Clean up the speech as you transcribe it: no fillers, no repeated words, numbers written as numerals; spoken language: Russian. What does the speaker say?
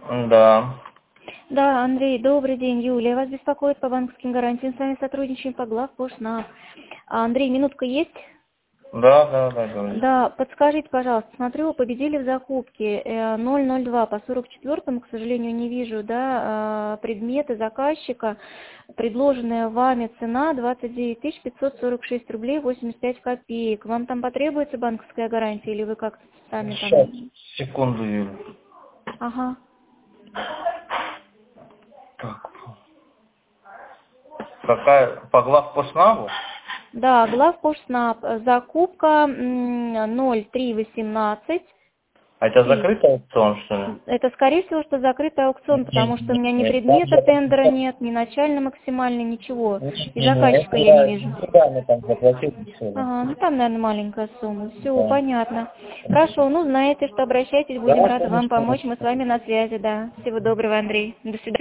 Да. Да, Андрей, добрый день, Юлия. Вас беспокоит по банковским гарантиям. С вами сотрудничаем по главпоштнаб. Андрей, минутка есть? Да, говори. Да, подскажите, пожалуйста, смотрю, победили в закупке 002 по 44-му, к сожалению, не вижу, да, предметы заказчика, предложенная вами цена 29 546 рублей 85 копеек. Вам там потребуется банковская гарантия или вы как-то сами Сейчас, там... секунду, Юля. Ага. Так. Какая? По главпоштнабу? Да, главпоштнаб, закупка 0318. А это закрытый аукцион, что ли? Это, скорее всего, что закрытый аукцион, потому что у меня ни Там предмета же тендера нет, ни начально максимальный, ничего. И заказчика я не это вижу. мы там заплатили все. Ага, ну там, наверное, маленькая сумма. Все, Да. понятно. Хорошо, ну знаете, что обращайтесь, будем Да, рады вам конечно. помочь. Мы с вами на связи, да. Всего доброго, Андрей. До свидания.